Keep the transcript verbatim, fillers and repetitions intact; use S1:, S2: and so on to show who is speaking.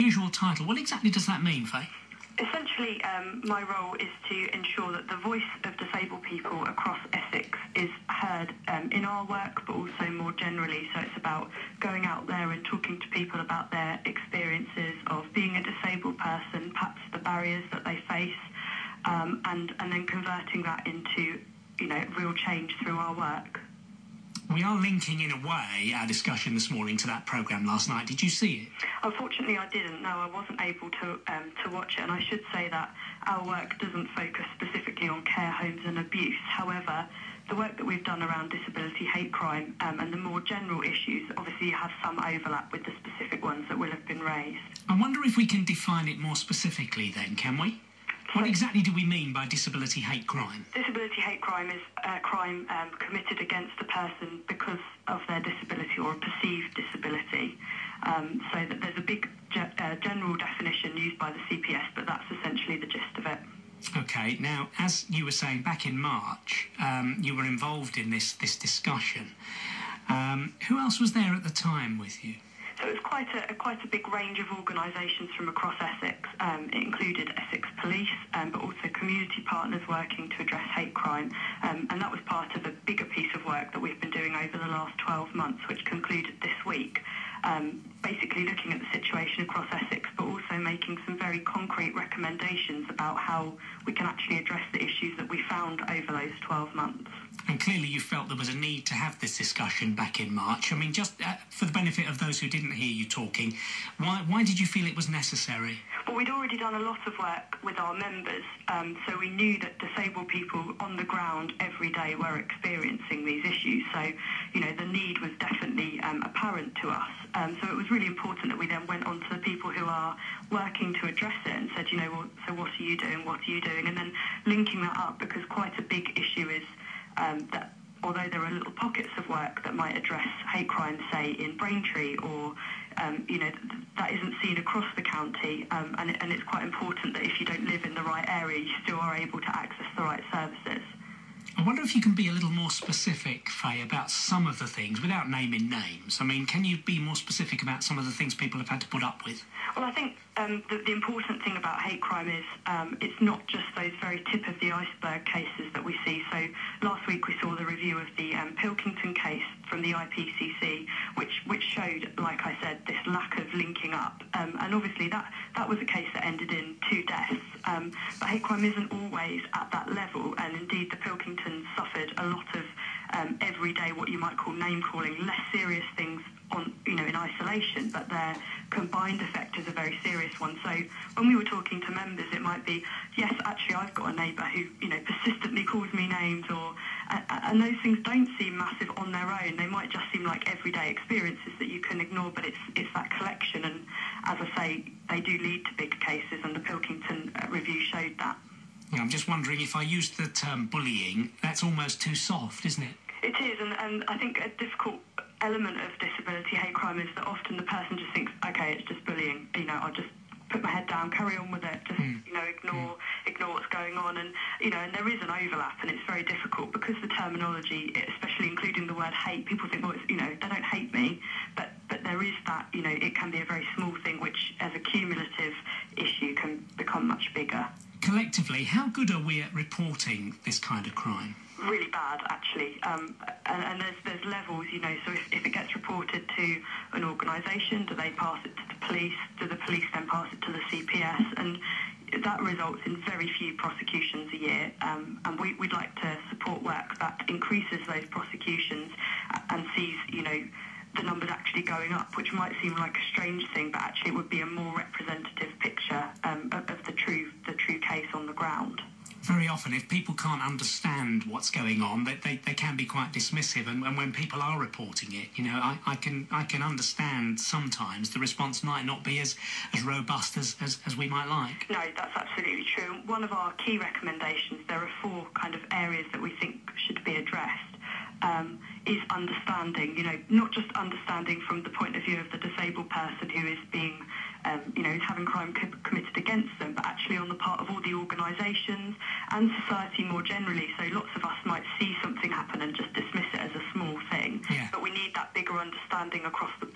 S1: Usual title. What exactly does that mean, Faye?
S2: Essentially, um, my role is to ensure that the voice of disabled people across Essex is heard um, in our work, but also more generally. So it's about going out there and talking to people about their experiences of being a disabled person, perhaps the barriers that they face, um, and, and then converting that into, you know, real change through our work.
S1: We are linking, in a way, our discussion this morning to that programme last night. Did you see it?
S2: Unfortunately, I didn't. No, I wasn't able to um, to watch it. And I should say that our work doesn't focus specifically on care homes and abuse. However, the work that we've done around disability hate crime um, and the more general issues obviously have some overlap with the specific ones that will have been raised.
S1: I wonder if we can define it more specifically then, can we? What exactly do we mean by disability hate crime?
S2: Disability hate crime is a crime um, committed against a person because of their disability or a perceived disability. Um, so that there's a big ge uh, general definition used by the C P S, but that's essentially the gist of it.
S1: OK, now, as you were saying, back in March, um, you were involved in this, this discussion. Um, who else was there at the time with you?
S2: So it was quite a, quite a big range of organisations from across Essex. Um, it included Essex Police, um, but also community partners working to address hate crime. Um, and that was part of a bigger piece of work that we've been doing over the last twelve months, which concluded this week. Um, basically looking at the situation across Essex, but also making some very concrete recommendations about how we can actually address the issues that we found over those twelve months.
S1: And clearly you felt there was a need to have this discussion back in March. I mean, just uh, for the benefit of those who didn't hear you talking, why, why did you feel it was necessary?
S2: Well, we'd already done a lot of work with our members, um, so we knew that disabled people on the ground every day were experiencing these issues. So, you know, the need was definitely um, apparent to us. Um, so it was really important that we then went on to the people who are working to address it and said, you know, well, so what are you doing, what are you doing? And then linking that up, because quite a big issue is um, that although there are little pockets of work that might address hate crime, say in Braintree, or um, you know, th that isn't seen across the county, um, and, and it's quite important that if you don't live in the right area, you still are able to access the right services.
S1: I wonder if you can be a little more specific, Faye, about some of the things, without naming names. I mean, can you be more specific about some of the things people have had to put up with?
S2: Well, I think um, the, the important thing about hate crime is um, it's not just those very tip of the iceberg cases that we see. So last week we saw the review of the um, Pilkington case from the I P C C, which which showed, like I said, this lack of linking up. Um, and obviously that, that was a case that ended in two deaths. Um, but hate crime isn't always at that level, and indeed the Pilkington suffered a lot of um, everyday, what you might call name-calling, less serious things on, you know, in isolation, but their combined effect is a very serious one. So when we were talking to members, it might be, yes, actually I've got a neighbour who, you know, persistently calls me names, or uh, and those things don't seem massive on their own. They might just seem like everyday experiences that you can ignore, but it's it's that collection, and as I say, they do lead to big cases, and the Pilkington uh, review showed that.
S1: Yeah, I'm just wondering, if I use the term bullying, that's almost too soft, isn't it?
S2: It is, and, and I think a difficult element of disability hate crime is that often the person just thinks, okay, it's just bullying, you know, I'll just put my head down, carry on with it, just, mm. you know, ignore mm. ignore what's going on. And, you know, and there is an overlap, and it's very difficult because the terminology, especially including the word hate, people think, well, it's, you know, they don't hate me, but, but there is that, you know, it can be a very small thing, which as a cumulative issue can become much bigger.
S1: Collectively, how good are we at reporting this kind of crime?
S2: Really bad, actually, um, and, and there's there's levels, you know, so if, if it gets reported to an organisation, do they pass it to the police, do the police then pass it to the C P S, and that results in very few prosecutions a year, um, and we, we'd like to support work that increases those prosecutions and sees, you know, the numbers actually going up, which might seem like a strange thing, but actually it would be a more representative picture um, of, of the true the true case on the ground.
S1: Very often, if people can't understand what's going on, they, they, they can be quite dismissive, and, and when people are reporting it, you know, I, I can I can understand sometimes the response might not be as, as robust as, as, as we might like.
S2: No, that's absolutely true. One of our key recommendations, there are four kind of areas that we think should be addressed, um, is understanding, you know, not just understanding from the point of view of the disabled person who is being Um, you know, is having crime co committed against them, but actually on the part of all the organisations and society more generally. So lots of us might see something happen and just dismiss it as a small thing,
S1: yeah.
S2: but we need that bigger understanding across the